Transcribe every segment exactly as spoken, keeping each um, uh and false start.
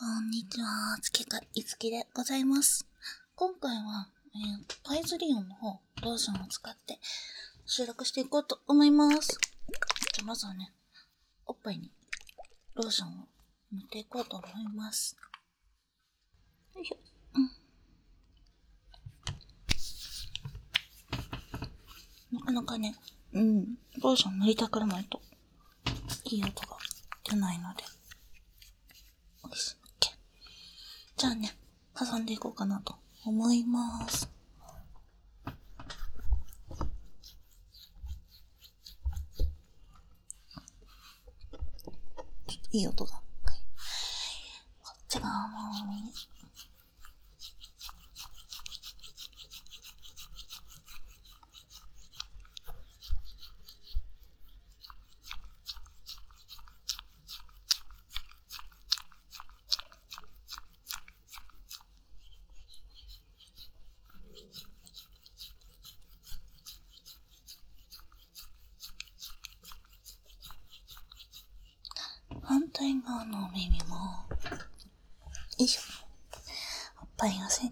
こんにちは、つけかいつきでございます。今回は、えー、パイズリオンの方、ローションを使って収録していこうと思います。じゃあまずはね、おっぱいにローションを塗っていこうと思います。よいしょ。うん、なかなかね、うん、ローション塗りたくらないといい音が出ないので。よし、OK。じゃあね、挟んでいこうかなと思います。ちょっといい音が。はい、こっち側もね。反対側の耳も、よいしょ。おっぱい寄せて。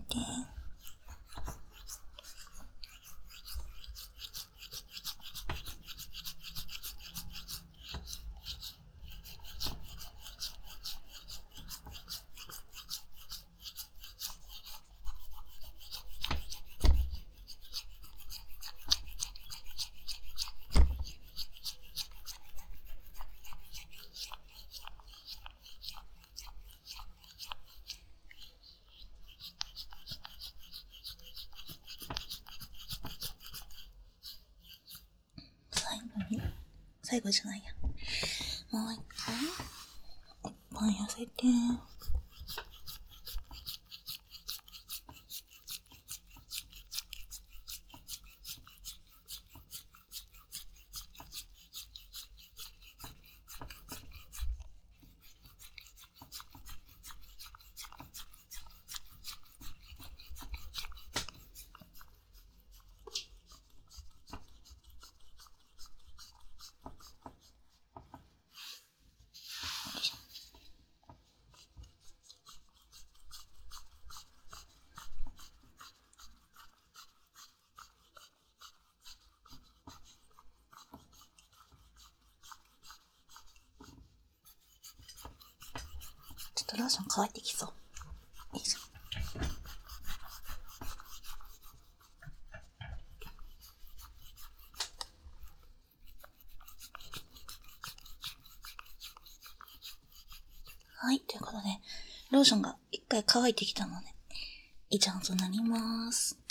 最後に、最後じゃないや。もう一回、おっぱい寄せて。ちょっとローション乾いてきそう。よいしょ。はい、ということで、ローションが一回乾いてきたので、以上となります。